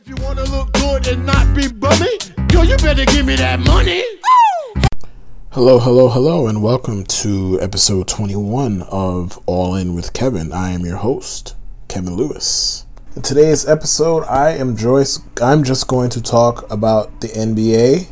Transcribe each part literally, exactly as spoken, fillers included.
you wanna look good and not be bummy, yo, you better give me that money. Hello, hello, hello, and welcome to episode twenty-one of All In with Kevin. I am your host, Kevin Lewis. In today's episode, I am Joyce. I'm just going to talk about the N B A.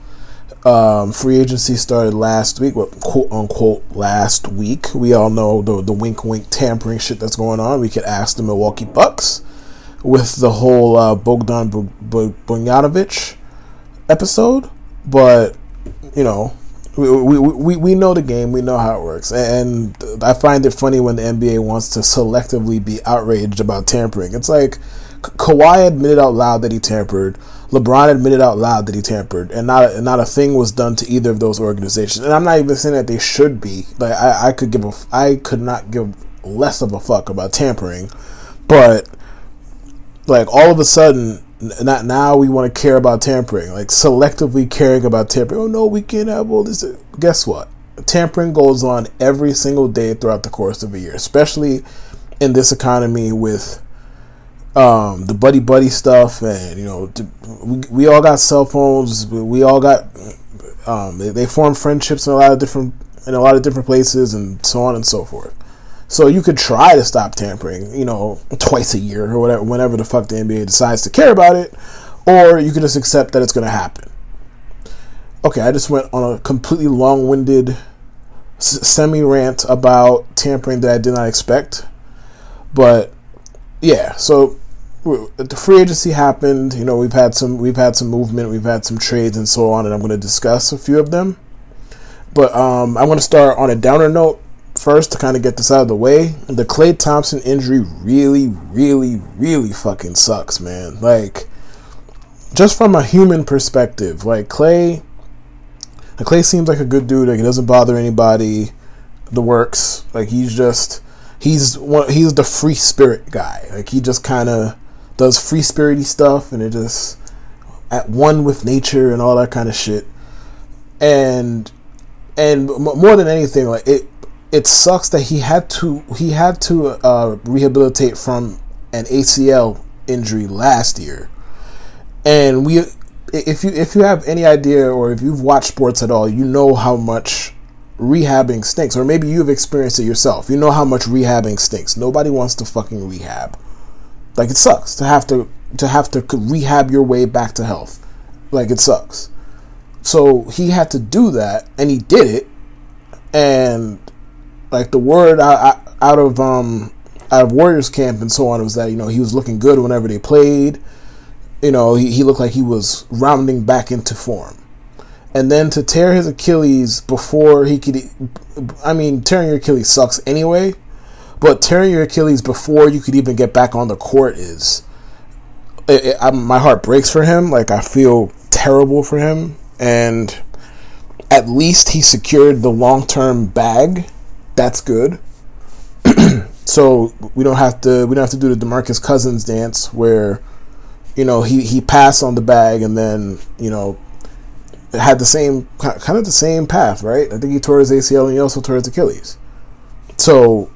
Um, free agency started last week, well, quote unquote last week. We all know the the wink wink tampering shit that's going on. We could ask the Milwaukee Bucks with the whole uh, Bogdan Bogdanovic episode, but you know. We, we we we know the game. We know how it works, and I find it funny when the N B A wants to selectively be outraged about tampering. It's like Ka- Kawhi admitted out loud that he tampered. LeBron admitted out loud that he tampered, and not a, not a thing was done to either of those organizations. And I'm not even saying that they should be. Like I, I could give a I could not give less of a fuck about tampering, but like all of a sudden. Not now we want to care about tampering, like selectively caring about tampering. Oh no, we can't have all this. Guess what? Tampering goes on every single day throughout the course of a year, especially in this economy with um, the buddy buddy stuff, and you know, we we all got cell phones. We all got um, they, they form friendships in a lot of different in a lot of different places, and so on and so forth. So you could try to stop tampering, you know, twice a year or whatever, whenever the fuck the N B A decides to care about it, or you could just accept that it's going to happen. Okay, I just went on a completely long-winded s- semi-rant about tampering that I did not expect. But yeah, so the free agency happened. You know, we've had some, we've had some movement, we've had some trades and so on, and I'm going to discuss a few of them. But um, I want to start on a downer note. First, to kind of get this out of the way, the Klay Thompson injury really, really, really fucking sucks, man. Like, just from a human perspective, like Klay, Klay seems like a good dude. Like, he doesn't bother anybody. The works, like he's just, he's one, he's the free spirit guy. Like he just kind of does free spirity stuff, and it just at one with nature and all that kind of shit. And and more than anything, like it. It sucks that he had to he had to uh, rehabilitate from an A C L injury last year, and we if you if you have any idea or if you've watched sports at all, you know how much rehabbing stinks, or maybe you've experienced it yourself. You know how much rehabbing stinks. Nobody wants to fucking rehab. Like it sucks to have to to have to rehab your way back to health. Like it sucks. So he had to do that, and he did it, and. Like the word out, out of um out of Warriors camp and so on was that, you know, he was looking good whenever they played. You know, he, he looked like he was rounding back into form. And then to tear his Achilles before he could, I mean, tearing your Achilles sucks anyway, but tearing your Achilles before you could even get back on the court is, it, it, I, my heart breaks for him. Like I feel terrible for him, and at least he secured the long-term bag. That's good. So we don't have to we don't have to do the DeMarcus Cousins dance where, you know, he, he passed on the bag and then, you know, it had the same kind of the same path, right? I think he tore his A C L and he also tore his Achilles. So,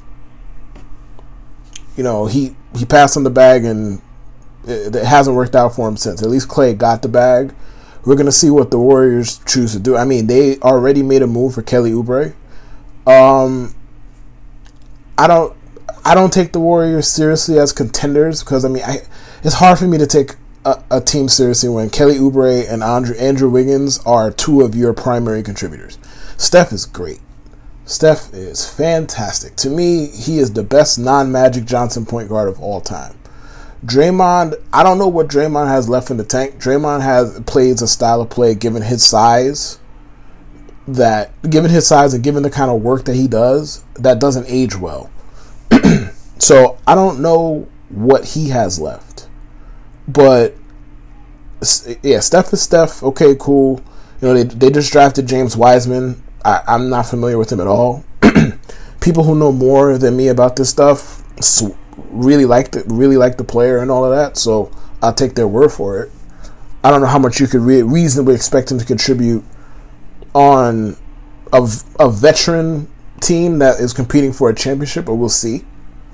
you know, he he passed on the bag and it, it hasn't worked out for him since. At least Klay got the bag. We're gonna see what the Warriors choose to do. I mean, they already made a move for Kelly Oubre. Um, I don't, I don't take the Warriors seriously as contenders because I mean, I, it's hard for me to take a, a team seriously when Kelly Oubre and Andrew, Andrew Wiggins are two of your primary contributors. Steph is great. Steph is fantastic. To me, he is the best non-Magic Johnson point guard of all time. Draymond, I don't know what Draymond has left in the tank. Draymond has plays a style of play given his size. That given his size and given the kind of work that he does, that doesn't age well. So I don't know what he has left, but yeah, Steph is Steph. Okay, cool. You know, they they just drafted James Wiseman. I, I'm not familiar with him at all. People who know more than me about this stuff really like the really like the player and all of that. So I'll take their word for it. I don't know how much you could re- reasonably expect him to contribute on a, a veteran team that is competing for a championship, but we'll see.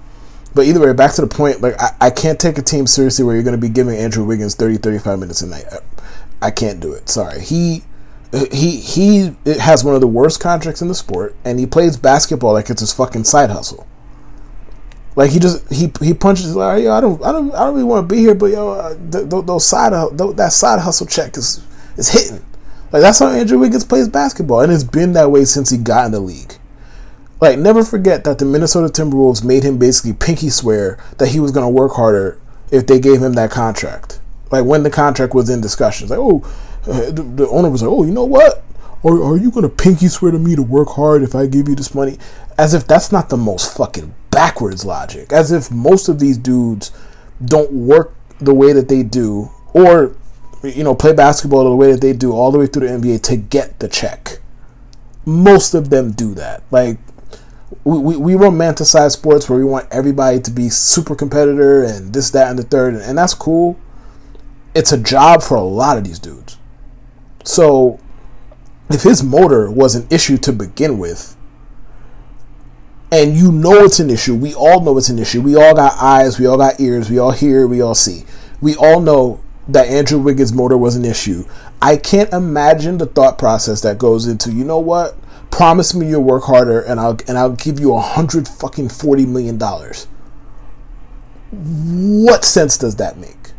But either way, back to the point, like, I, I can't take a team seriously where you're going to be giving Andrew Wiggins thirty, thirty-five minutes a night. I, I can't do it. Sorry. He he he has one of the worst contracts in the sport, and he plays basketball like it's his fucking side hustle. Like, he just he he punches like, yo, I don't I don't I don't really want to be here, but yo, uh, th- th- those side th- that side hustle check is is hitting. Like, that's how Andrew Wiggins plays basketball, and it's been that way since he got in the league. Like, never forget that the Minnesota Timberwolves made him basically pinky swear that he was going to work harder if they gave him that contract. Like, when the contract was in discussions. Like, oh, uh, the, the owner was like, oh, you know what? Are, are you going to pinky swear to me to work hard if I give you this money? As if that's not the most fucking backwards logic. As if most of these dudes don't work the way that they do, or, you know, play basketball the way that they do all the way through the N B A to get the check. Most of them do that. Like, We, we we romanticize sports where we want everybody to be super competitor and this, that, and the third, and that's cool. It's a job for a lot of these dudes. So, if his motor was an issue to begin with, and you know it's an issue, we all know it's an issue. We all got eyes, we all got ears, we all hear, we all see. We all know that Andrew Wiggins' motor was an issue. I can't imagine the thought process that goes into, you know what? Promise me you'll work harder, and I'll and I'll give you a hundred fucking forty million dollars. What sense does that make?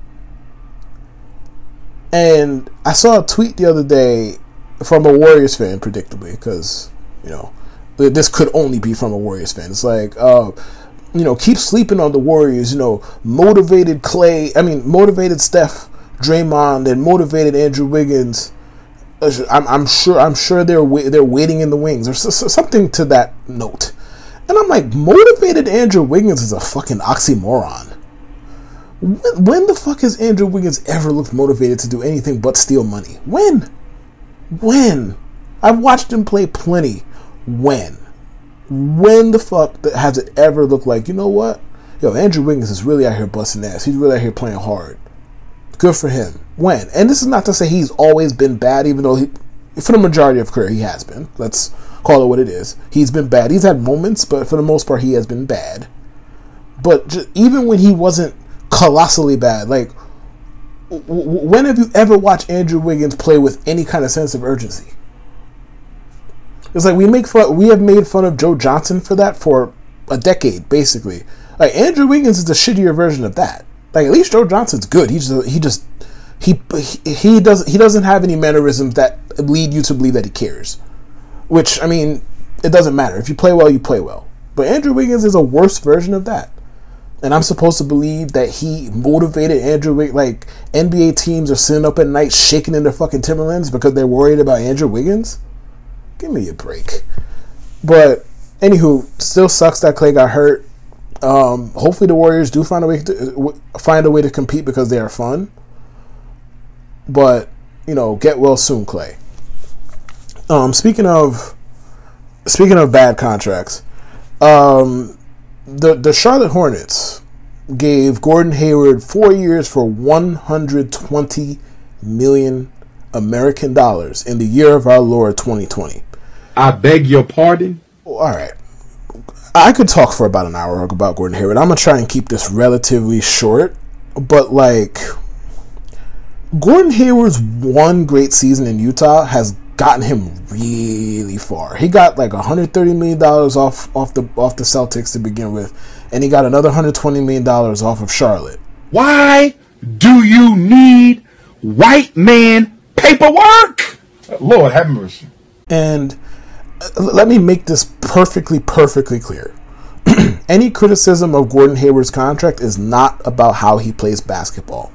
And I saw a tweet the other day from a Warriors fan, predictably, because, you know, this could only be from a Warriors fan. It's like, uh, you know, keep sleeping on the Warriors. You know, motivated Clay. I mean, motivated Steph, Draymond, and motivated Andrew Wiggins. I'm, I'm sure. I'm sure they're wa- they're waiting in the wings, or so, so something to that note. And I'm like, motivated Andrew Wiggins is a fucking oxymoron. When, when the fuck has Andrew Wiggins ever looked motivated to do anything but steal money? When? When? I've watched him play plenty. When? When the fuck has it ever looked like, you know what? Yo, Andrew Wiggins is really out here busting ass. He's really out here playing hard. Good for him. When? And this is not to say he's always been bad, even though he, for the majority of his career, he has been. Let's call it what it is. He's been bad. He's had moments, but for the most part, he has been bad. But just, even when he wasn't colossally bad, like, w- w- when have you ever watched Andrew Wiggins play with any kind of sense of urgency? It's like we make fun. We have made fun of Joe Johnson for that for a decade, basically. Like, Andrew Wiggins is the shittier version of that. Like, at least Joe Johnson's good. He just he just he he does he doesn't have any mannerisms that lead you to believe that he cares. Which, I mean, it doesn't matter. If you play well, you play well. But Andrew Wiggins is a worse version of that. And I'm supposed to believe that he motivated Andrew Wiggins. Like, N B A teams are sitting up at night shaking in their fucking Timberlands because they're worried about Andrew Wiggins? Give me a break. But, anywho, still sucks that Clay got hurt. Um, hopefully the Warriors do find a way to find a way to compete because they are fun. But, you know, get well soon, Clay. Um, speaking of speaking of bad contracts, um, the the Charlotte Hornets gave Gordon Hayward four years for one hundred twenty million American dollars in the year of our Lord twenty twenty. I beg your pardon? All right. I could talk for about an hour about Gordon Hayward. I'm going to try and keep this relatively short. But, like, Gordon Hayward's one great season in Utah has gotten him really far. He got, like, one hundred thirty million dollars off, off, the, off the Celtics to begin with. And he got another one hundred twenty million dollars off of Charlotte. Why do you need white man paperwork? Lord have mercy. And let me make this perfectly, perfectly clear. Any criticism of Gordon Hayward's contract is not about how he plays basketball.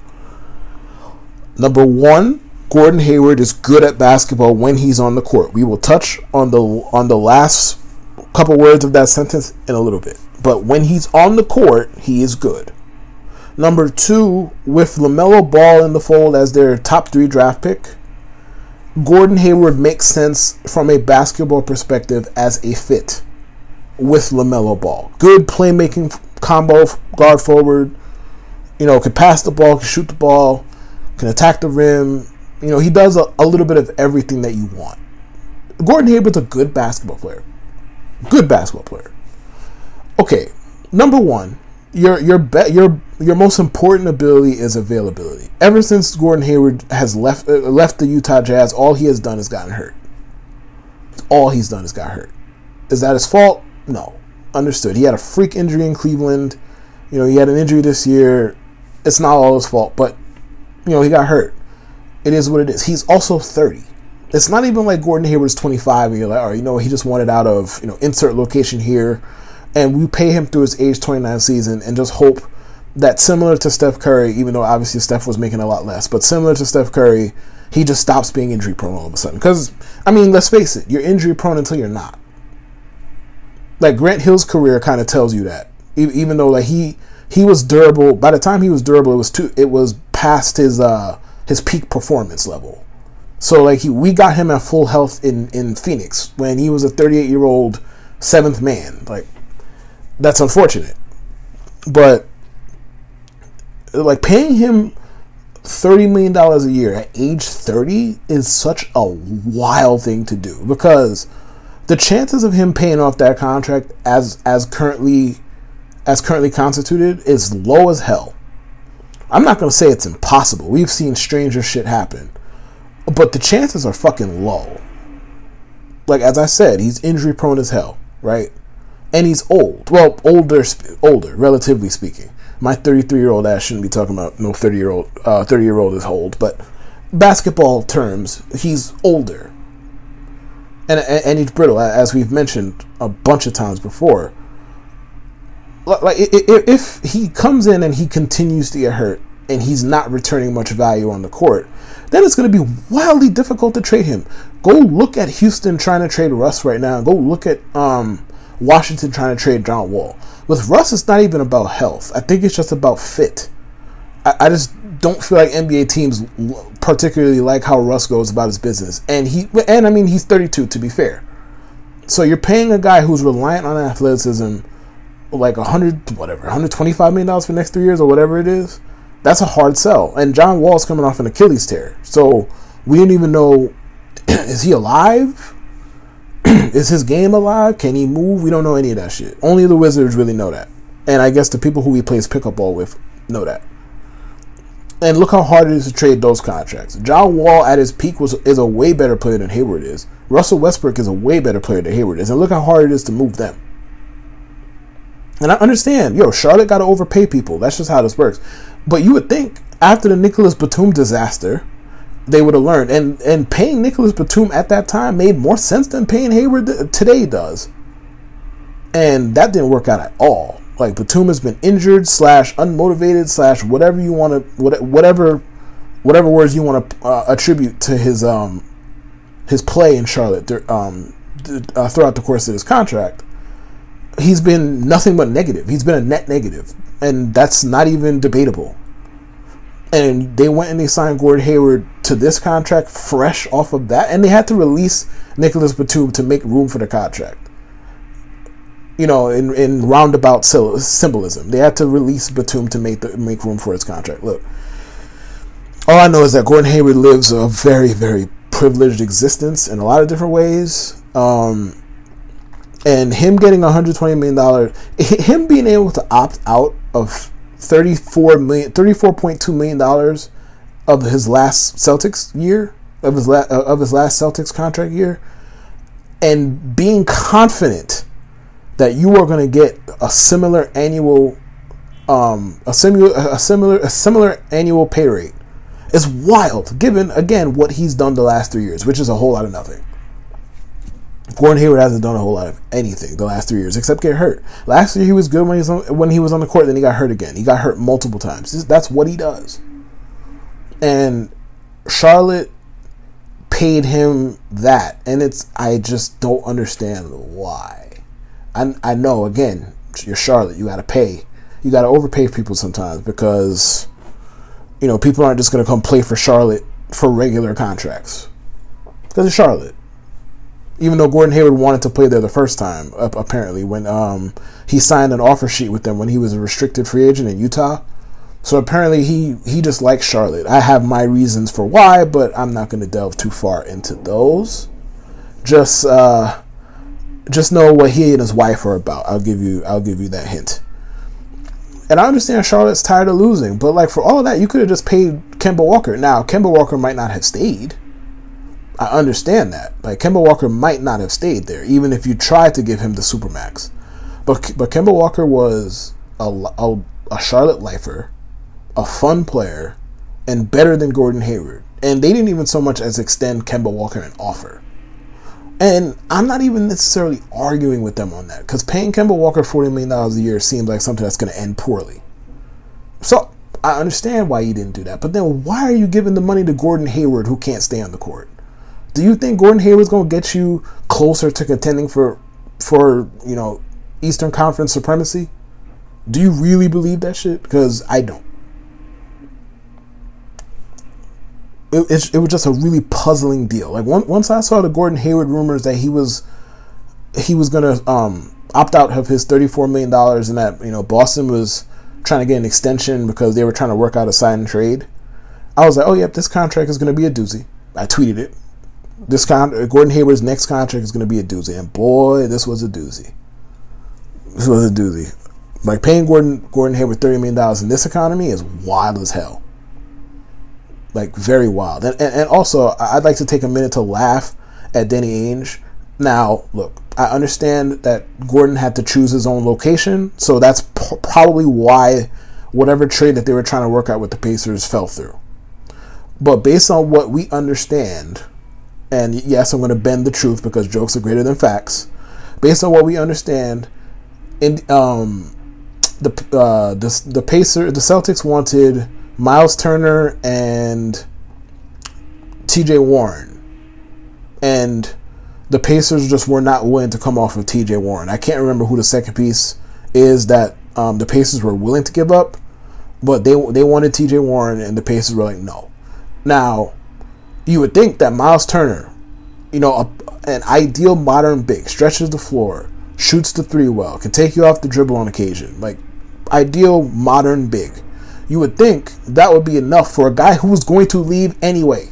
Number one, Gordon Hayward is good at basketball when he's on the court. We will touch on the on the last couple words of that sentence in a little bit. But when he's on the court, he is good. Number two, with LaMelo Ball in the fold as their top three draft pick, Gordon Hayward makes sense from a basketball perspective as a fit with LaMelo Ball. Good playmaking combo guard forward. You know, can pass the ball, can shoot the ball, can attack the rim. You know, he does a, a little bit of everything that you want. Gordon Hayward's a good basketball player. Good basketball player. Okay, number one, your your be- your your most important ability is availability. Ever since Gordon Hayward has left uh, left the Utah Jazz, all he has done is gotten hurt. All he's done is got hurt. Is that his fault? No. Understood. He had a freak injury in Cleveland. You know, he had an injury this year. It's not all his fault, but you know, he got hurt. It is what it is. He's also thirty. It's not even like Gordon Hayward's twenty-five and you're like, all right, you know, he just wanted out of, you know, insert location here. And we pay him through his age twenty-nine season and just hope that, similar to Steph Curry, even though obviously Steph was making a lot less, but similar to Steph Curry, he just stops being injury prone all of a sudden. Because, I mean, let's face it, you're injury prone until you're not. Like, Grant Hill's career kind of tells you that. Even though, like, he he was durable. By the time he was durable, it was too, it was past his uh, his peak performance level. So, like, he, we got him at full health in, in Phoenix when he was a thirty-eight-year-old seventh man. Like, that's unfortunate. But, like, paying him thirty million dollars a year at age thirty is such a wild thing to do, because the chances of him paying off that contract as as currently as currently constituted is low as hell. I'm not going to say it's impossible. We've seen stranger shit happen. But the chances are fucking low. Like, as I said, he's injury prone as hell, right? And he's old. Well, older, older, relatively speaking. My thirty-three-year-old ass shouldn't be talking about no thirty-year-old. Uh, thirty-year-old is old, but basketball terms, he's older, and and he's brittle, as we've mentioned a bunch of times before. Like, if he comes in and he continues to get hurt and he's not returning much value on the court, then it's going to be wildly difficult to trade him. Go look at Houston trying to trade Russ right now. Go look at um. Washington trying to trade John Wall. With Russ, it's not even about health. I think it's just about fit. I, I just don't feel like N B A teams particularly like how Russ goes about his business. And he, and I mean, he's thirty-two, to be fair. So you're paying a guy who's reliant on athleticism like a hundred, whatever, one hundred twenty-five million dollars for the next three years or whatever it is. That's a hard sell. And John Wall's coming off an Achilles tear, so we didn't even know, is he alive? Is his game alive? Can he move? We don't know any of that shit. Only the Wizards really know that. And I guess the people who he plays pickup ball with know that. And look how hard it is to trade those contracts. John Wall at his peak was is a way better player than Hayward is. Russell Westbrook is a way better player than Hayward is. And look how hard it is to move them. And I understand, yo, Charlotte got to overpay people. That's just how this works. But you would think after the Nicholas Batum disaster, they would have learned. And and paying Nicholas Batum at that time made more sense than paying Hayward today does. And that didn't work out at all. Like, Batum has been injured slash unmotivated slash whatever you want to whatever whatever words you want to uh, attribute to his um his play in Charlotte um uh, throughout the course of his contract. He's been nothing but negative. He's been a net negative, and that's not even debatable. And they went and they signed Gordon Hayward to this contract fresh off of that. And they had to release Nicholas Batum to make room for the contract. You know, in, in roundabout symbolism. They had to release Batum to make the, make room for his contract. Look, all I know is that Gordon Hayward lives a very, very privileged existence in a lot of different ways. Um, and him getting one hundred twenty million dollars, him being able to opt out of thirty-four million, thirty-four point two million dollars of his last Celtics year, of his la- of his last Celtics contract year, and being confident that you are going to get a similar annual, um, a similar, a similar, a similar annual pay rate is wild. Given again what he's done the last three years, which is a whole lot of nothing. Gordon Hayward hasn't done a whole lot of anything the last three years except get hurt. Last year he was good when he was on, when he was on the court. Then he got hurt again. He got hurt multiple times. That's what he does. And Charlotte paid him that, and it's I just don't understand why. I I know again you're Charlotte. You got to pay. You got to overpay people sometimes because you know people aren't just going to come play for Charlotte for regular contracts because it's Charlotte. Even though Gordon Hayward wanted to play there the first time, apparently, when um, he signed an offer sheet with them when he was a restricted free agent in Utah. So apparently he, he just likes Charlotte. I have my reasons for why, but I'm not going to delve too far into those. Just uh, just know what he and his wife are about. I'll give you I'll give you that hint. And I understand Charlotte's tired of losing, but like for all of that, you could have just paid Kemba Walker. Now, Kemba Walker might not have stayed. I understand that. Like, Kemba Walker might not have stayed there, even if you tried to give him the Supermax. But but Kemba Walker was a, a, a Charlotte lifer, a fun player, and better than Gordon Hayward. And they didn't even so much as extend Kemba Walker an offer. And I'm not even necessarily arguing with them on that, because paying Kemba Walker forty million dollars a year seems like something that's going to end poorly. So I understand why you didn't do that. But then why are you giving the money to Gordon Hayward, who can't stay on the court? Do you think Gordon Hayward's going to get you closer to contending for, for you know, Eastern Conference supremacy? Do you really believe that shit? Because I don't. It, it, it was just a really puzzling deal. Like one, once I saw the Gordon Hayward rumors that he was he was gonna um, opt out of his thirty-four million dollars, and that you know Boston was trying to get an extension because they were trying to work out a sign and trade, I was like, oh yep, this contract is gonna be a doozy. I tweeted it. This con- Gordon Hayward's next contract is gonna be a doozy, and boy, this was a doozy. This was a doozy. Like paying Gordon Gordon Hayward thirty million dollars in this economy is wild as hell. Like, very wild. And, and and also, I'd like to take a minute to laugh at Danny Ainge. Now, look, I understand that Gordon had to choose his own location, so that's p- probably why whatever trade that they were trying to work out with the Pacers fell through. But based on what we understand, and yes, I'm going to bend the truth because jokes are greater than facts. Based on what we understand, in um the uh the the Pacers, the Celtics wanted Miles Turner and T J Warren, and the Pacers just were not willing to come off of T J Warren. I can't remember who the second piece is that um, the Pacers were willing to give up, but they they wanted T J Warren, and the Pacers were like, no. Now, you would think that Miles Turner, you know, a, an ideal modern big, stretches the floor, shoots the three well, can take you off the dribble on occasion, like ideal modern big. You would think that would be enough for a guy who was going to leave anyway.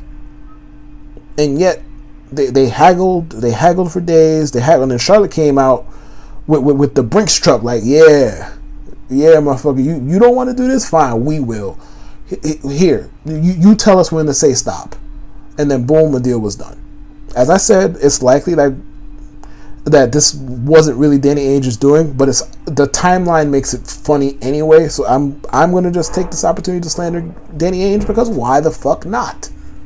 And yet, they, they haggled, they haggled for days, they haggled, and then Charlotte came out with, with, with the Brinks truck, like, yeah, yeah, motherfucker, you, you don't want to do this? Fine, we will. Here, you, you tell us when to say stop. And then boom, the deal was done. As I said, it's likely that that this wasn't really Danny Ainge's doing, but it's the timeline makes it funny anyway, so I'm I'm going to just take this opportunity to slander Danny Ainge, because why the fuck not?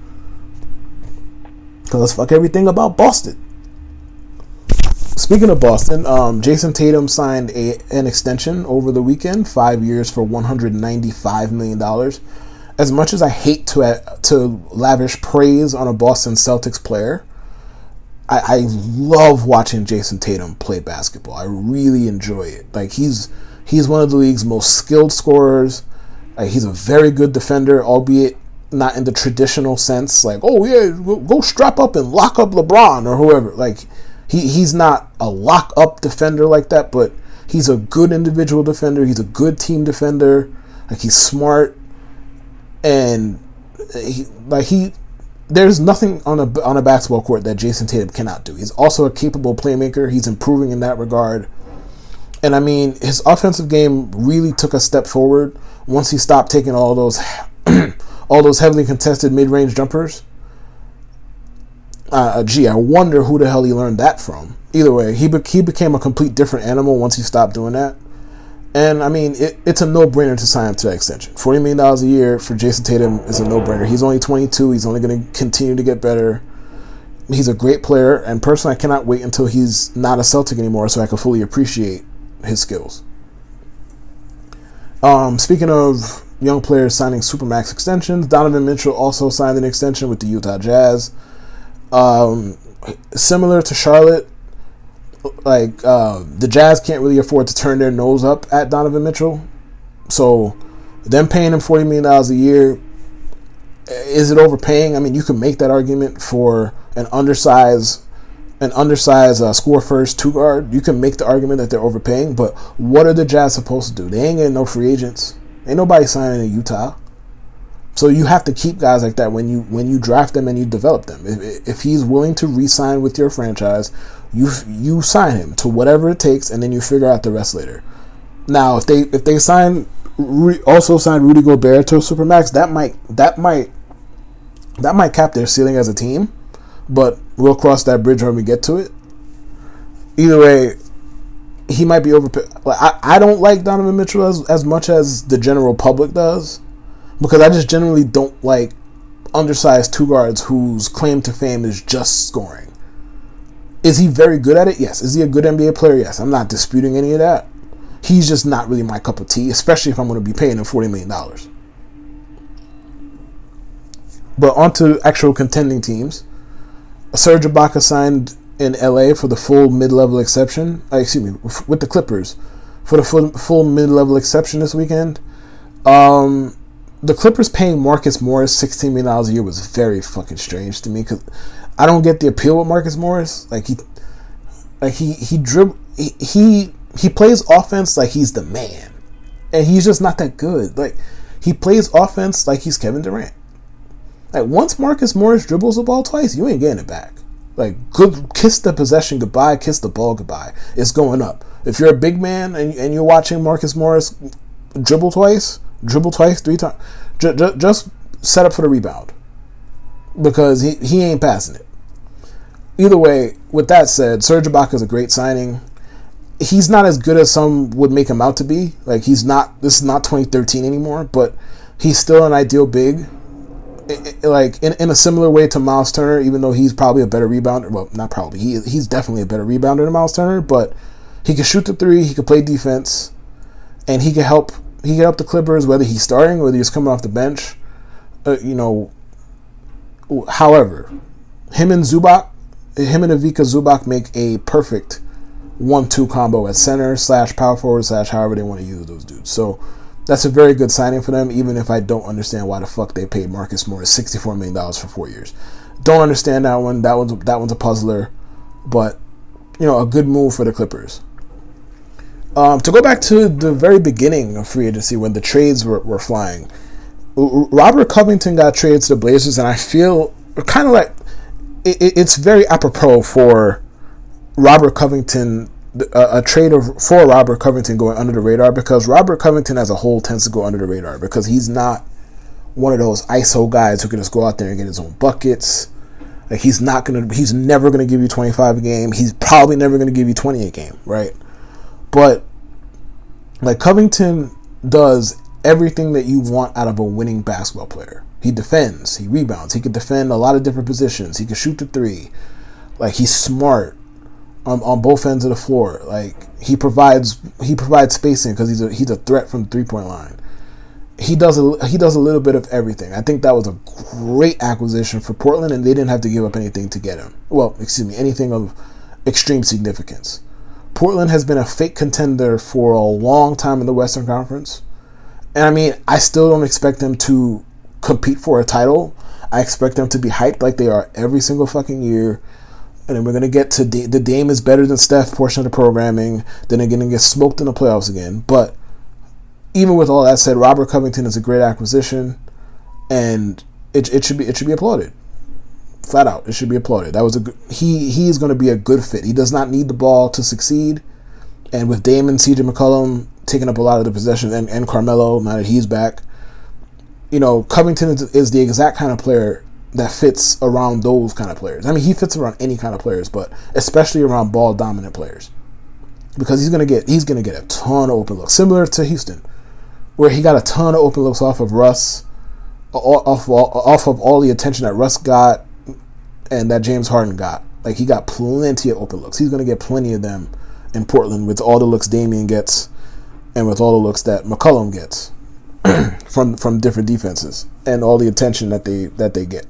Because let's fuck everything about Boston. Speaking of Boston, um, Jason Tatum signed a, an extension over the weekend, five years for one hundred ninety-five million dollars. As much as I hate to uh, to lavish praise on a Boston Celtics player, I, I love watching Jason Tatum play basketball. I really enjoy it. Like he's he's one of the league's most skilled scorers. Like he's a very good defender, albeit not in the traditional sense. Like, oh yeah, go, go strap up and lock up LeBron or whoever. Like he he's not a lock up defender like that, but he's a good individual defender. He's a good team defender. Like he's smart, and he, like he. There's nothing on a on a basketball court that Jason Tatum cannot do. He's also a capable playmaker. He's improving in that regard. And I mean, his offensive game really took a step forward once he stopped taking all those all those heavily contested mid-range jumpers. Uh, gee, I wonder who the hell he learned that from. Either way, he be- he became a complete different animal once he stopped doing that. And, I mean, it, it's a no-brainer to sign him to that extension. forty million dollars a year for Jason Tatum is a no-brainer. He's only twenty-two. He's only going to continue to get better. He's a great player. And, personally, I cannot wait until he's not a Celtic anymore so I can fully appreciate his skills. Um, speaking of young players signing Supermax extensions, Donovan Mitchell also signed an extension with the Utah Jazz. Um, similar to Charlotte, like uh, the Jazz can't really afford to turn their nose up at Donovan Mitchell, so them paying him forty million dollars a year, is it overpaying? I mean, you can make that argument for an undersized, an undersized uh, score first two guard. You can make the argument that they're overpaying, but what are the Jazz supposed to do? They ain't getting no free agents. Ain't nobody signing in Utah. So you have to keep guys like that when you when you draft them and you develop them. If, if he's willing to re-sign with your franchise, you you sign him to whatever it takes, and then you figure out the rest later. Now, if they if they sign also sign Rudy Gobert to Supermax, that might that might that might cap their ceiling as a team. But we'll cross that bridge when we get to it. Either way, he might be over. Like, I I don't like Donovan Mitchell as as much as the general public does, because I just generally don't like undersized two guards whose claim to fame is just scoring. Is he very good at it? Yes. Is he a good N B A player? Yes. I'm not disputing any of that. He's just not really my cup of tea, especially if I'm going to be paying him forty million dollars. But on to actual contending teams. Serge Ibaka signed in L A for the full mid-level exception. Uh, excuse me, with the Clippers for the full, full mid-level exception this weekend. Um, the Clippers paying Marcus Morris sixteen million dollars a year was very fucking strange to me, because I don't get the appeal with Marcus Morris. Like he, like he he dribble he, he he plays offense like he's the man, and he's just not that good. Like he plays offense like he's Kevin Durant. Like once Marcus Morris dribbles the ball twice, you ain't getting it back. Like good, kiss the possession goodbye, kiss the ball goodbye. It's going up. If you're a big man and and you're watching Marcus Morris dribble twice, dribble twice, three times, j- j- just set up for the rebound, because he he ain't passing it. Either way, with that said, Serge Ibaka is a great signing. He's not as good as some would make him out to be. Like he's not. This is not twenty thirteen anymore, but he's still an ideal big. It, it, like in, in a similar way to Miles Turner, even though he's probably a better rebounder. Well, not probably. He he's definitely a better rebounder than Miles Turner. But he can shoot the three. He can play defense, and he can help. He can help the Clippers whether he's starting, whether he's coming off the bench. Uh, you know. However, him and Zubac, him and Ivica Zubac make a perfect one two combo at center slash power forward slash however they want to use those dudes. So that's a very good signing for them, even if I don't understand why the fuck they paid Marcus Morris sixty-four million dollars for four years. Don't understand that one. That one's, that one's a puzzler. But, you know, a good move for the Clippers. Um, to go back to the very beginning of free agency when the trades were, were flying, Robert Covington got traded to the Blazers, and I feel kind of like it, it's very apropos for Robert Covington, a, a trade of, for Robert Covington going under the radar, because Robert Covington as a whole tends to go under the radar because he's not one of those I S O guys who can just go out there and get his own buckets. Like he's not gonna, he's never gonna give you twenty-five a game. He's probably never gonna give you twenty a game, right? But like Covington does everything that you want out of a winning basketball player. He defends, he rebounds, he can defend a lot of different positions. He can shoot the three. Like he's smart on, on both ends of the floor. Like he provides he provides spacing because he's a he's a threat from the three point line. He does a he does a little bit of everything. I think that was a great acquisition for Portland, and they didn't have to give up anything to get him. Well, excuse me, anything of extreme significance. Portland has been a fake contender for a long time in the Western Conference. And I mean, I still don't expect them to compete for a title. I expect them to be hyped like they are every single fucking year. And then we're going to get to the, the Dame is better than Steph portion of the programming. Then they're going to get smoked in the playoffs again. But even with all that said, Robert Covington is a great acquisition. And it it should be it should be applauded. Flat out, it should be applauded. That was a good, he he is going to be a good fit. He does not need the ball to succeed. And with Dame and C J McCollum taking up a lot of the possession, and, and Carmelo, now that he's back, you know, Covington is, is the exact kind of player that fits around those kind of players. I mean, he fits around any kind of players, but especially around ball dominant players, because he's gonna get he's gonna get a ton of open looks, similar to Houston, where he got a ton of open looks off of Russ, off off of all the attention that Russ got and that James Harden got. Like he got plenty of open looks. He's gonna get plenty of them in Portland with all the looks Damian gets and with all the looks that McCollum gets from from different defenses and all the attention that they that they get.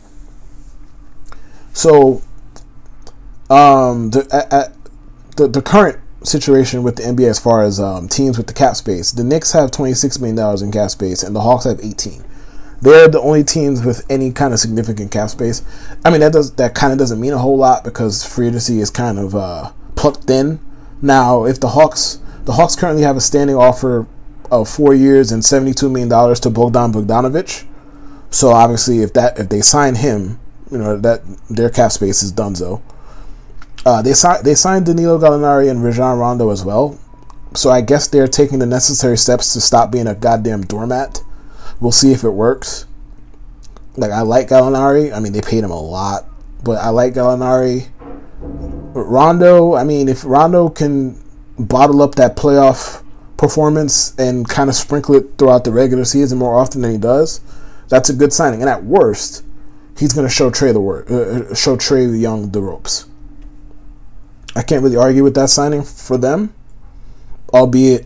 So, um, the uh, the the current situation with the N B A as far as um, teams with the cap space, the Knicks have twenty-six million dollars in cap space and the Hawks have eighteen. They're the only teams with any kind of significant cap space. I mean, that does that kind of doesn't mean a whole lot because free agency is kind of uh, plucked thin. Now, if the Hawks the Hawks currently have a standing offer of four years and seventy-two million dollars to Bogdan Bogdanovic, so obviously if that if they sign him, you know that their cap space is donezo. Uh, they signed they signed Danilo Gallinari and Rajon Rondo as well. So I guess they're taking the necessary steps to stop being a goddamn doormat. We'll see if it works. Like, I like Gallinari. I mean, they paid him a lot, but I like Gallinari. But Rondo, I mean, if Rondo can bottle up that playoff performance and kind of sprinkle it throughout the regular season more often than he does, that's a good signing. And at worst, he's going to show Trae the work, uh, show Trae Young the ropes. I can't really argue with that signing for them, albeit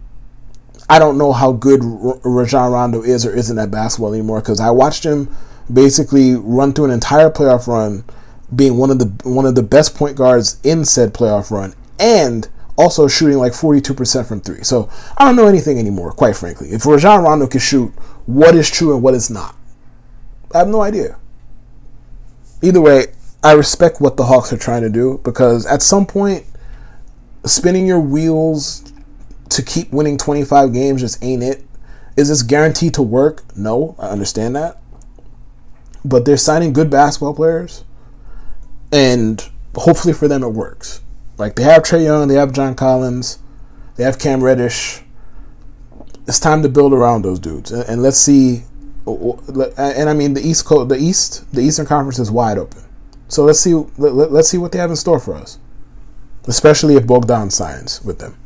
I don't know how good R- Rajon Rondo is or isn't at basketball anymore, because I watched him basically run through an entire playoff run, being one of the one of the best point guards in said playoff run, and also shooting like forty-two percent from three. So I don't know anything anymore, quite frankly. If Rajon Rondo can shoot, what is true and what is not, I have no idea. Either way, I respect what the Hawks are trying to do, because at some point, spinning your wheels to keep winning twenty-five games just ain't it. Is this guaranteed to work? No, I understand that. But they're signing good basketball players, and hopefully for them it works. Like, they have Trae Young, they have John Collins, they have Cam Reddish. It's time to build around those dudes, and, and let's see. And I mean, the East Coast, the East, the Eastern Conference is wide open. So let's see. Let, let's see what they have in store for us, especially if Bogdan signs with them.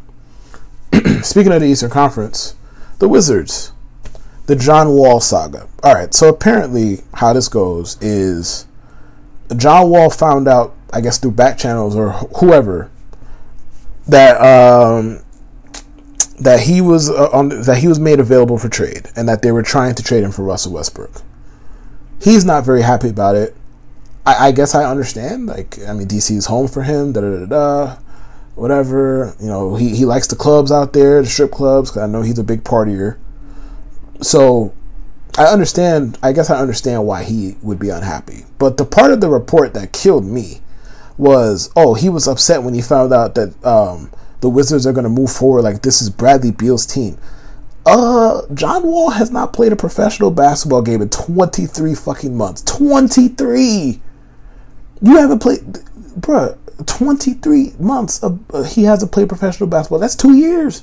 Speaking of the Eastern Conference, the Wizards, the John Wall saga. All right, so apparently how this goes is John Wall found out, I guess through back channels or whoever, that um, that he was uh, on that he was made available for trade, and that they were trying to trade him for Russell Westbrook. He's not very happy about it. I, I guess I understand. Like, I mean, D C is home for him. Da da da da. Whatever. You know, he he likes the clubs out there, the strip clubs. Cause I know he's a big partier. So I understand. I guess I understand why he would be unhappy. But the part of the report that killed me was, oh, he was upset when he found out that um, the Wizards are going to move forward like this is Bradley Beal's team. Uh, John Wall has not played a professional basketball game in twenty-three fucking months. twenty-three! You haven't played, bruh, twenty-three months of, uh, he hasn't played professional basketball. That's two years.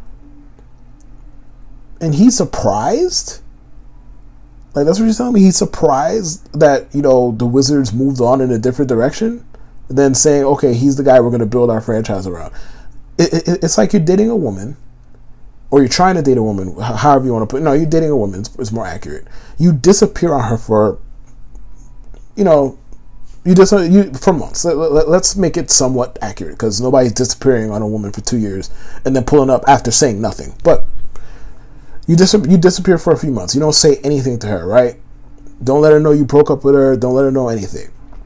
And he's surprised? Like, that's what you're telling me? He's surprised that, you know, the Wizards moved on in a different direction than saying, okay, he's the guy we're going to build our franchise around. It, it, it's like you're dating a woman, or you're trying to date a woman, however you want to put it. No, you're dating a woman. It's, it's more accurate. You disappear on her for, you know, you just you for months. Let, let, let's make it somewhat accurate, because nobody's disappearing on a woman for two years and then pulling up after saying nothing. But you dis- you disappear for a few months. You don't say anything to her, right? Don't let her know you broke up with her. Don't let her know anything.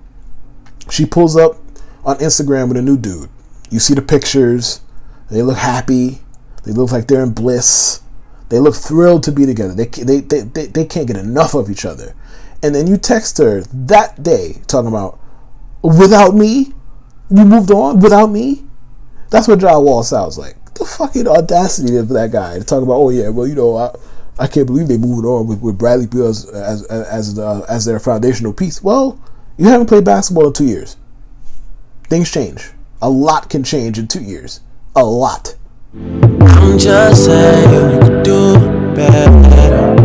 She pulls up on Instagram with a new dude. You see the pictures. They look happy. They look like they're in bliss. They look thrilled to be together. They they they they, they can't get enough of each other. And then you text her that day talking about, without me? You moved on without me? That's what John Wall sounds like. The fucking audacity of that guy to talk about, oh yeah, well, you know, I, I can't believe they moved on with, with Bradley Beal as as as, the, as their foundational piece. Well, you haven't played basketball in two years. Things change. A lot can change in two years. A lot. I'm just saying you could do better.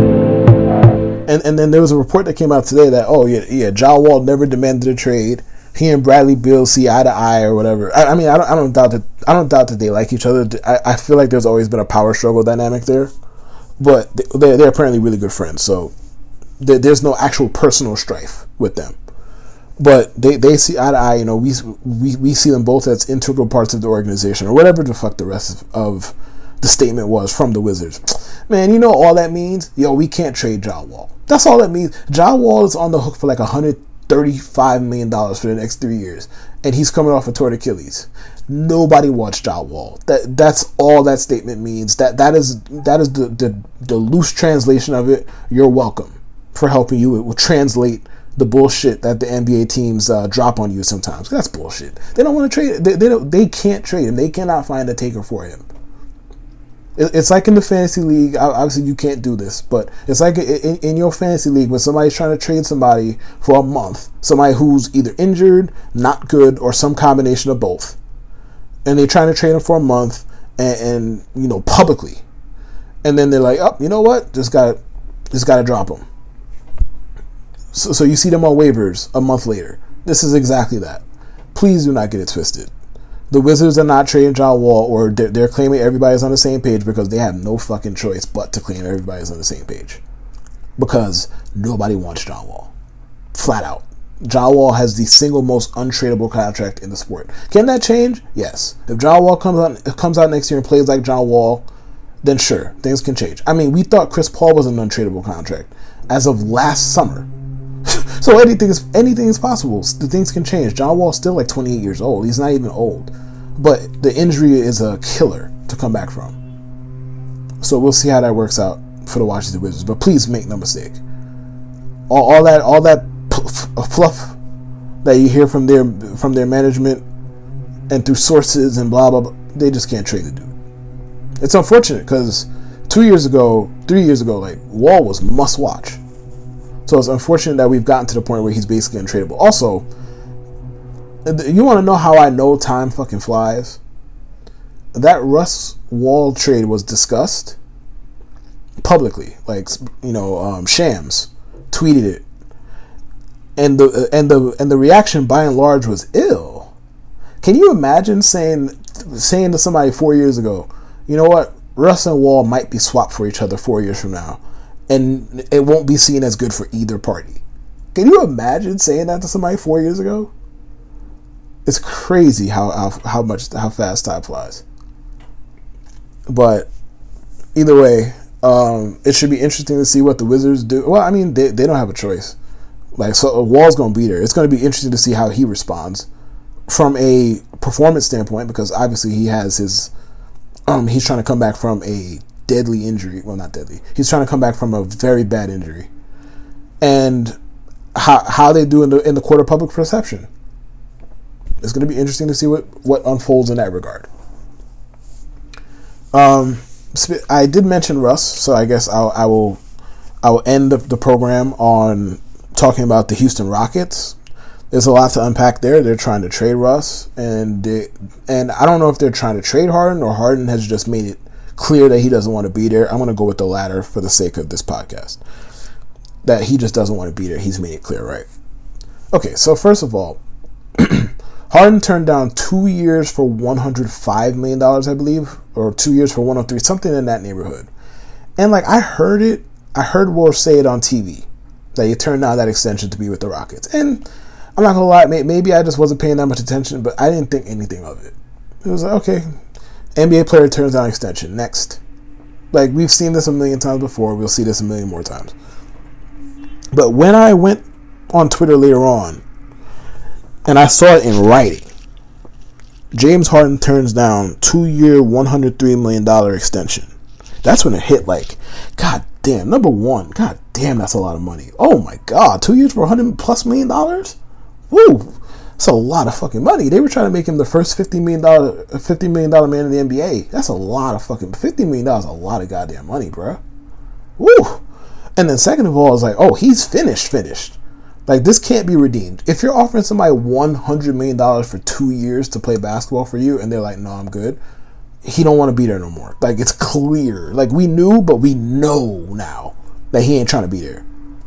And and then there was a report that came out today that, oh yeah, yeah, John Wall never demanded a trade. He and Bradley Beal see eye to eye or whatever. I, I mean, I don't, I don't doubt that. I don't doubt that they like each other. I, I feel like there's always been a power struggle dynamic there, but they, they're apparently really good friends. So there, there's no actual personal strife with them. But they, they see eye to eye. You know, we we we see them both as integral parts of the organization, or whatever the fuck the rest of, of the statement was from the Wizards. Man, you know all that means? Yo, we can't trade John Wall. That's all that means. John Wall is on the hook for like one hundred thirty-five million dollars for the next three years. And he's coming off a torn Achilles. Nobody wants John Wall. That that's all that statement means. That that is that is the, the, the loose translation of it. You're welcome for helping you. It will translate the bullshit that the N B A teams uh, drop on you sometimes. That's bullshit. They don't want to trade. They they, don't, they can't trade him. They cannot find a taker for him. It's like in the fantasy league. Obviously, you can't do this, but it's like in, in your fantasy league when somebody's trying to trade somebody for a month, somebody who's either injured, not good, or some combination of both, and they're trying to trade him for a month, and, and you know, publicly, and then they're like, oh, you know what, just got just got to drop him. So, so you see them on waivers a month later. This is exactly that. Please do not get it twisted. The Wizards are not trading John Wall, or they're, they're claiming everybody's on the same page because they have no fucking choice but to claim everybody's on the same page. Because nobody wants John Wall. Flat out. John Wall has the single most untradeable contract in the sport. Can that change? Yes. If John Wall comes out, comes out next year and plays like John Wall, then sure, things can change. I mean, we thought Chris Paul was an untradeable contract as of last summer. So anything is anything is possible. The things can change. John Wall's still like twenty-eight years old. He's not even old. But the injury is a killer to come back from. So we'll see how that works out for the Washington Wizards. But please make no mistake. All, all that all that fluff that you hear from their from their management and through sources and blah blah blah, they just can't trade the dude. It's unfortunate because two years ago, three years ago, like Wall was must watch. So it's unfortunate that we've gotten to the point where he's basically untradeable. Also, you want to know how I know time fucking flies? That Russ Wall trade was discussed publicly. Like, you know, um, Shams tweeted it, and the and the and the reaction by and large was ill. Can you imagine saying saying to somebody four years ago, you know what, Russ and Wall might be swapped for each other four years from now, and it won't be seen as good for either party? Can you imagine saying that to somebody four years ago? It's crazy how how, how much how fast time flies. But either way, um, it should be interesting to see what the Wizards do. Well, I mean, they they don't have a choice. Like, so Wall's going to be there. It's going to be interesting to see how he responds from a performance standpoint, because obviously he has his um he's trying to come back from a deadly injury. Well, not deadly. He's trying to come back from a very bad injury, and how how they do in the in the court of public perception. It's going to be interesting to see what, what unfolds in that regard. Um, I did mention Russ, so I guess I'll, I will I will end the, the program on talking about the Houston Rockets. There's a lot to unpack there. They're trying to trade Russ, and they, and I don't know if they're trying to trade Harden or Harden has just made it clear that he doesn't want to be there. I'm going to go with the latter for the sake of this podcast. That he just doesn't want to be there. He's made it clear, right? Okay, so first of all, Harden turned down two years for one hundred five million dollars, I believe, or two years for one hundred three, something in that neighborhood. And like I heard it, I heard Wolf say it on T V that he turned down that extension to be with the Rockets. And I'm not gonna lie, maybe I just wasn't paying that much attention, but I didn't think anything of it. It was like, okay, N B A player turns down extension. Next. Like, we've seen this a million times before. We'll see this a million more times. But when I went on Twitter later on, and I saw it in writing, James Harden turns down two-year, one hundred three million dollars extension. That's when it hit like, God damn, number one, God damn, that's a lot of money. Oh my God, two years for one hundred plus million dollars? Woo, that's a lot of fucking money. They were trying to make him the first fifty million dollars fifty million dollars man in the N B A. That's a lot of fucking, fifty million dollars is a lot of goddamn money, bro. Woo. And then second of all, it's like, oh, he's finished, finished. Like, this can't be redeemed. If you're offering somebody one hundred million dollars for two years to play basketball for you, and they're like, no, I'm good, he don't want to be there no more. Like, it's clear. Like, we knew, but we know now that he ain't trying to be there.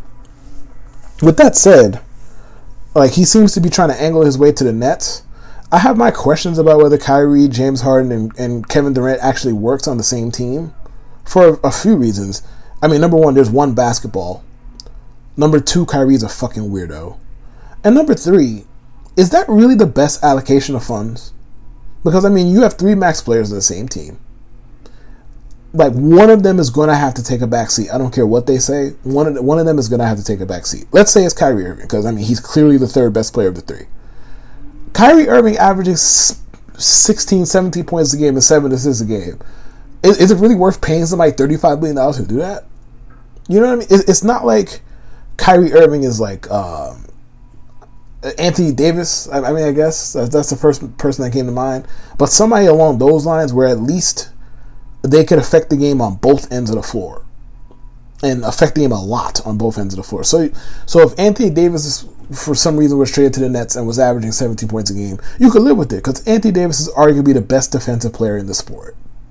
With that said, like, he seems to be trying to angle his way to the Nets. I have my questions about whether Kyrie, James Harden, and, and Kevin Durant actually works on the same team for a, a few reasons. I mean, number one, there's one basketball. Number two, Kyrie's a fucking weirdo. And number three, is that really the best allocation of funds? Because, I mean, you have three max players on the same team. Like, one of them is going to have to take a back seat. I don't care what they say. One of, the, one of them is going to have to take a back seat. Let's say it's Kyrie Irving, because, I mean, he's clearly the third best player of the three. Kyrie Irving averages sixteen, seventeen points a game and seven assists a game. Is, is it really worth paying somebody thirty-five million dollars to do that? You know what I mean? It, it's not like Kyrie Irving is like um, Anthony Davis. I, I mean, I guess that's, that's the first person that came to mind. But somebody along those lines where at least they could affect the game on both ends of the floor. And affect the game a lot on both ends of the floor. So, so if Anthony Davis, is, for some reason, was traded to the Nets and was averaging seventeen points a game, you could live with it. Because Anthony Davis is arguably the best defensive player in the sport.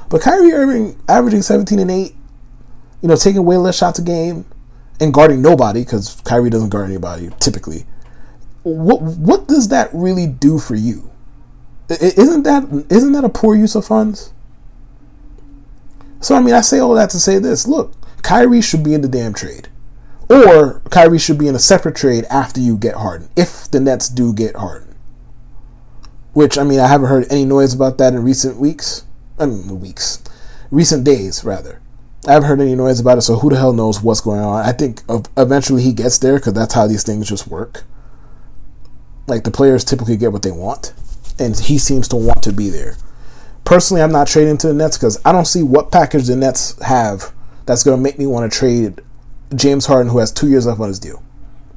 But Kyrie Irving averaging seventeen and eight, you know, taking way less shots a game and guarding nobody, because Kyrie doesn't guard anybody typically. What what does that really do for you? Isn't that isn't that a poor use of funds? So I mean, I say all that to say this. Look, Kyrie should be in the damn trade. Or Kyrie should be in a separate trade after you get Harden, if the Nets do get Harden. Which, I mean, I haven't heard any noise about that in recent weeks. I mean, weeks. Recent days, rather. I haven't heard any noise about it, so who the hell knows what's going on. I think eventually he gets there, because that's how these things just work. Like, the players typically get what they want, and he seems to want to be there. Personally, I'm not trading to the Nets, because I don't see what package the Nets have that's going to make me want to trade James Harden, who has two years left on his deal.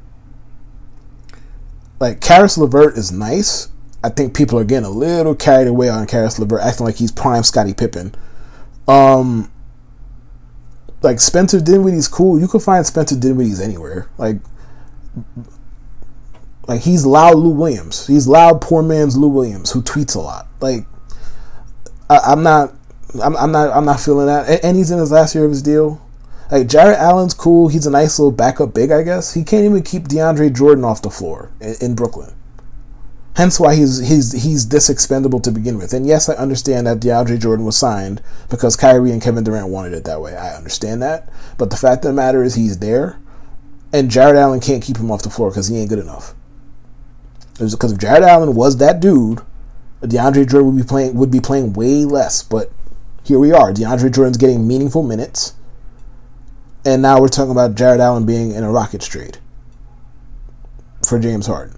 Like, Karis LeVert is nice. I think people are getting a little carried away on Karis LeVert, acting like he's prime Scottie Pippen. Um, like, Spencer Dinwiddie's cool. You can find Spencer Dinwiddie's anywhere. Like, like he's loud Lou Williams. He's loud poor man's Lou Williams, who tweets a lot. Like, I, I'm not, I'm, I'm not, I'm not feeling that. And, and he's in his last year of his deal. Like, Jarrett Allen's cool. He's a nice little backup big, I guess. He can't even keep DeAndre Jordan off the floor in, in Brooklyn. Hence why he's he's he's this expendable to begin with. And yes, I understand that DeAndre Jordan was signed because Kyrie and Kevin Durant wanted it that way. I understand that. But the fact of the matter is he's there, and Jarrett Allen can't keep him off the floor because he ain't good enough. It was because if Jarrett Allen was that dude, DeAndre Jordan would be playing would be playing way less. But here we are. DeAndre Jordan's getting meaningful minutes. And now we're talking about Jarrett Allen being in a Rockets trade for James Harden.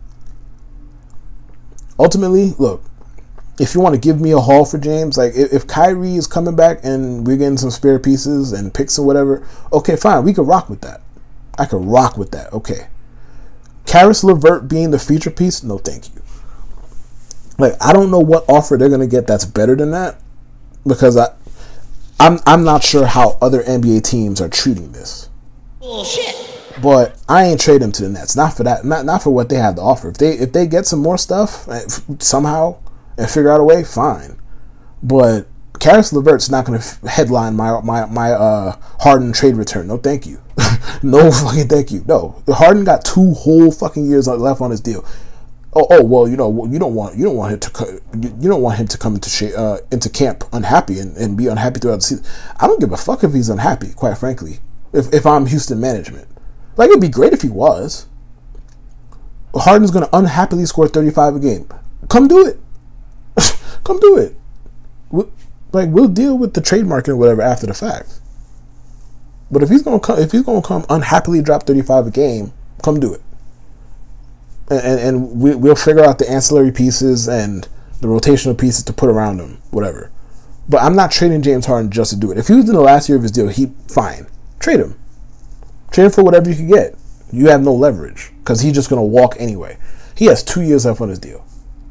Ultimately, look, if you want to give me a haul for James, like if, if Kyrie is coming back and we're getting some spare pieces and picks or whatever, okay, fine, we could rock with that. I could rock with that, okay. Karis LeVert being the feature piece, no thank you. Like, I don't know what offer they're going to get that's better than that, because I... I'm I'm not sure how other N B A teams are treating this. Bullshit. But I ain't trade them to the Nets. Not for that. Not not for what they have to offer. If they if they get some more stuff somehow and figure out a way, fine. But Karis LeVert's not going to headline my my my uh, Harden trade return. No, thank you. No fucking thank you. No, Harden got two whole fucking years left on his deal. Oh, oh well, you know, you don't want you don't want him to you don't want him to come into sh- uh, into camp unhappy and, and be unhappy throughout the season. I don't give a fuck if he's unhappy, quite frankly. If if I'm Houston management, like, it'd be great if he was. Harden's gonna unhappily score thirty-five a game. Come do it. Come do it. We'll, like we'll deal with the trade market or whatever after the fact. But if he's gonna come, if he's gonna come unhappily drop thirty-five a game, come do it. And, and we, we'll figure out the ancillary pieces and the rotational pieces to put around him, whatever. But I'm not trading James Harden just to do it. If he was in the last year of his deal, he fine. Trade him. Trade him for whatever you can get. You have no leverage because he's just going to walk anyway. He has two years left on his deal.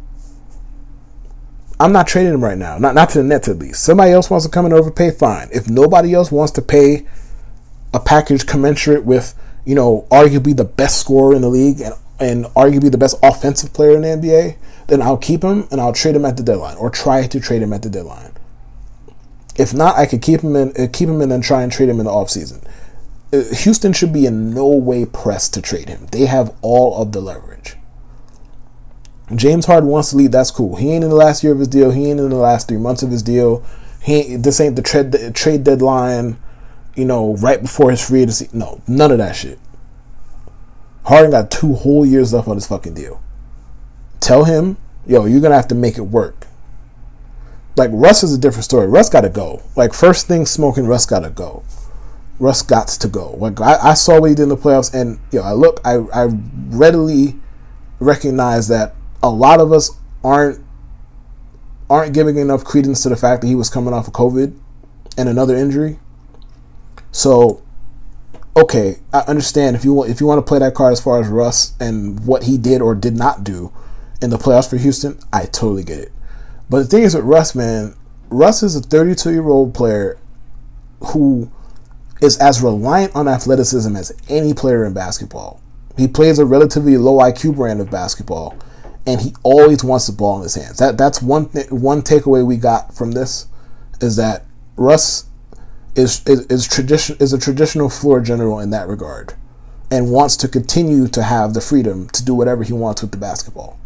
I'm not trading him right now. Not, not to the Nets, at least. Somebody else wants to come and overpay, fine. If nobody else wants to pay a package commensurate with, you know, arguably the best scorer in the league and and arguably the best offensive player in the N B A, then I'll keep him and I'll trade him at the deadline, or try to trade him at the deadline. If not, I could keep him in, uh, keep him and then try and trade him in the offseason. Uh, Houston should be in no way pressed to trade him. They have all of the leverage. James Harden wants to leave, that's cool. He ain't in the last year of his deal. He ain't in the last three months of his deal. He ain't, this ain't the trade, trade deadline, you know, right before his free agency. No, none of that shit. Harden got two whole years left on his fucking deal. Tell him, yo, you're going to have to make it work. Like, Russ is a different story. Russ got to go. Like, first thing smoking, Russ got to go. Russ got to go. Like, I, I saw what he did in the playoffs, and, yo, I look, I, I readily recognize that a lot of us aren't aren't giving enough credence to the fact that he was coming off of COVID and another injury. So, okay, I understand if you want if you want to play that card as far as Russ and what he did or did not do in the playoffs for Houston, I totally get it. But the thing is with Russ, man, Russ is a thirty-two-year-old player who is as reliant on athleticism as any player in basketball. He plays a relatively low I Q brand of basketball, and he always wants the ball in his hands. That that's one th- one takeaway we got from this, is that Russ is is, is tradition is a traditional floor general in that regard, and wants to continue to have the freedom to do whatever he wants with the basketball.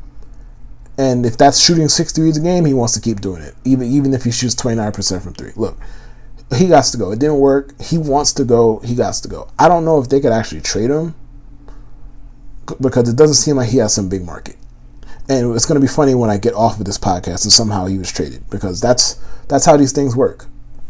And if that's shooting six threes a game, he wants to keep doing it, even even if he shoots twenty-nine percent from three. Look, he got to go. It didn't work. He wants to go. He got to go. I don't know if they could actually trade him, because it doesn't seem like he has some big market. And it's going to be funny when I get off of this podcast and somehow he was traded, because that's that's how these things work.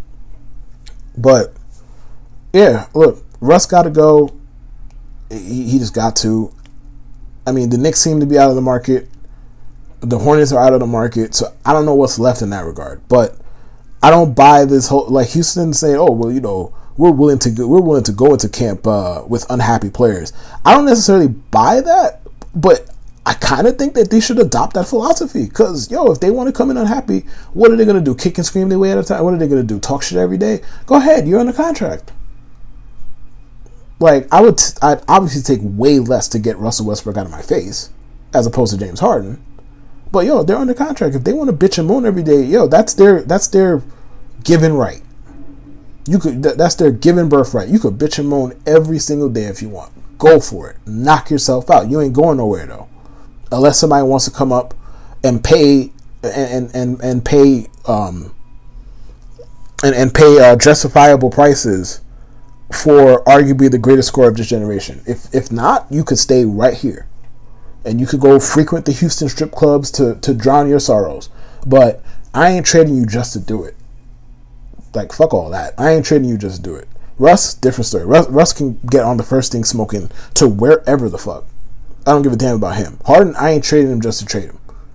But yeah, look, Russ got to go. He, he just got to. I mean, the Knicks seem to be out of the market. The Hornets are out of the market. So I don't know what's left in that regard. But I don't buy this whole, like Houston saying, "Oh, well, you know, we're willing to go, we're willing to go into camp uh, with unhappy players." I don't necessarily buy that, but I kind of think that they should adopt that philosophy. Because, yo, if they want to come in unhappy, what are they going to do? Kick and scream their way out of time? What are they going to do? Talk shit every day? Go ahead. You're under contract. Like, I would, t- I'd obviously take way less to get Russell Westbrook out of my face as opposed to James Harden. But, yo, they're under contract. If they want to bitch and moan every day, yo, that's their, that's their given right. You could, th- that's their given birthright. You could bitch and moan every single day if you want. Go for it. Knock yourself out. You ain't going nowhere, though. Unless somebody wants to come up and pay and and and pay um and and pay uh, justifiable prices for arguably the greatest scorer of this generation. If if not, you could stay right here, and you could go frequent the Houston strip clubs to to drown your sorrows. But I ain't trading you just to do it. Like, fuck all that. I ain't trading you just to do it. Russ, different story. Russ, Russ can get on the first thing smoking to wherever the fuck. I don't give a damn about him. Harden, I ain't trading him just to trade him.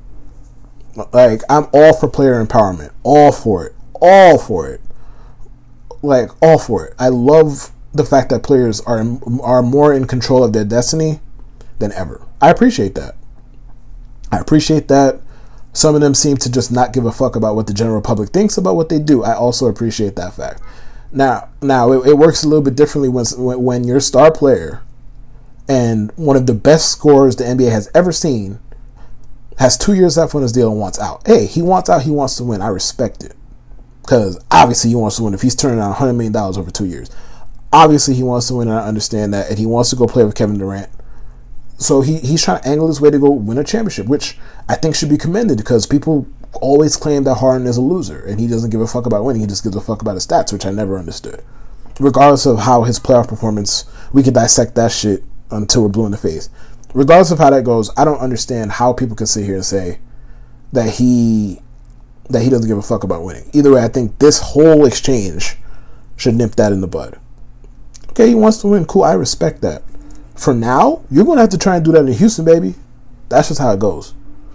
Like, I'm all for player empowerment. All for it. All for it. Like, all for it. I love the fact that players are are more in control of their destiny than ever. I appreciate that. I appreciate that. Some of them seem to just not give a fuck about what the general public thinks about what they do. I also appreciate that fact. Now, now it, it works a little bit differently when when your star player and one of the best scorers the N B A has ever seen has two years left on his deal and wants out. Hey, he wants out. He wants to win. I respect it. Because obviously he wants to win if he's turning out one hundred million dollars over two years. Obviously he wants to win, and I understand that. And he wants to go play with Kevin Durant. So he, he's trying to angle his way to go win a championship, which I think should be commended, because people always claim that Harden is a loser and he doesn't give a fuck about winning. He just gives a fuck about his stats, which I never understood. Regardless of how his playoff performance, we can dissect that shit until we're blue in the face. Regardless of how that goes, I don't understand how people can sit here and say that he that he doesn't give a fuck about winning. Either way, I think this whole exchange should nip that in the bud. Okay, he wants to win. Cool, I respect that. For now, you're going to have to try and do that in Houston, baby. That's just how it goes.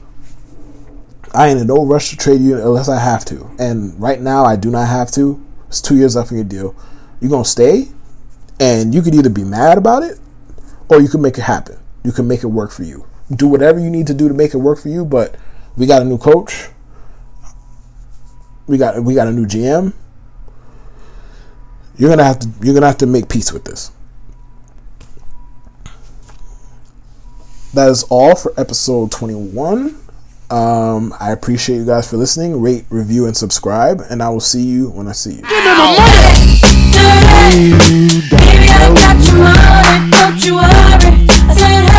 I ain't in no rush to trade you unless I have to. And right now, I do not have to. It's two years left in your deal. You're going to stay, and you could either be mad about it, or you can make it happen. You can make it work for you. Do whatever you need to do to make it work for you, but we got a new coach. We got we got a new G M. You're gonna have to you're gonna have to make peace with this. That is all for episode twenty-one. Um, I appreciate you guys for listening. Rate, review, and subscribe, and I will see you when I see you. Give me my money. Baby, I got your money, don't you worry. I said,